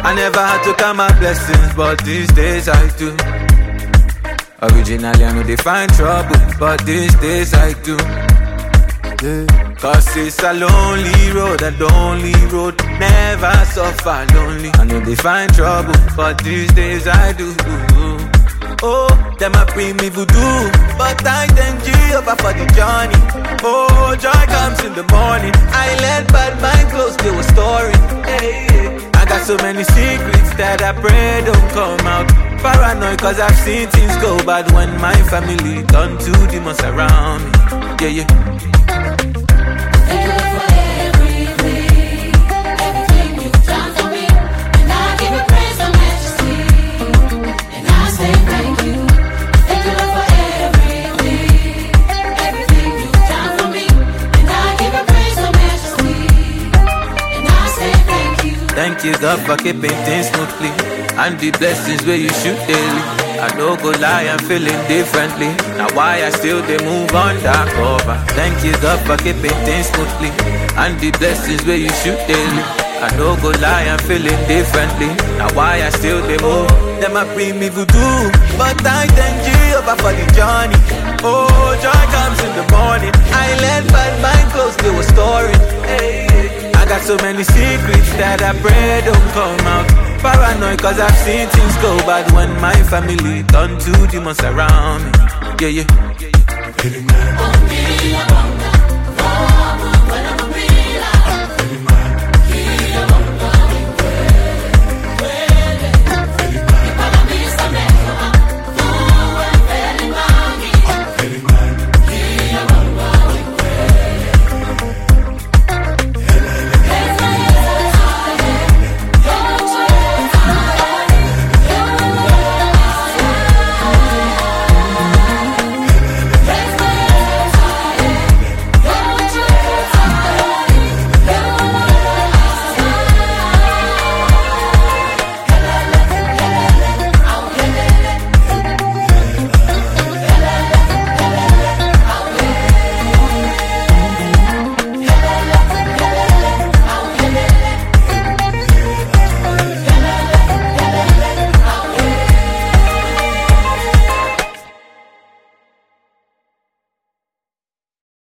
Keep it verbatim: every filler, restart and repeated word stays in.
I never had to count my blessings, but these days I do. Originally I know they find trouble, but these days I do. Yeah. Cause it's a lonely road, a lonely road, never suffer lonely. I know they find trouble, but these days I do. Oh, them a bring me voodoo, but I thank Jehovah for the journey. Oh, joy comes in the morning. I let bad mind close to a story. Hey, hey. I got so many secrets that I pray don't come out. Paranoid cause I've seen things go bad when my family turn to demons around me. Yeah, yeah. Thank you for everything, everything you've done for me. And I give you praise and majesty. And I say thank you. Thank you for everything, everything you've done for me. And I give you praise and majesty. And I say thank you. Thank you, God, for keeping things smoothly. And the blessings where you shoot daily. I don't go lie, I'm feeling differently. Now why I still they move on that cover. Thank you, God, for keeping things smoothly. And the blessings where you shoot daily. I don't go lie, I'm feeling differently. Now why I still they move. Them a bring me voodoo, but I thank Jehovah for the journey. Oh, joy comes in the morning. I let bad mind close to a story. Hey, I got so many secrets that I pray don't come out. Paranoid cause I've seen things go bad when my family turn to demons around me. Yeah, yeah.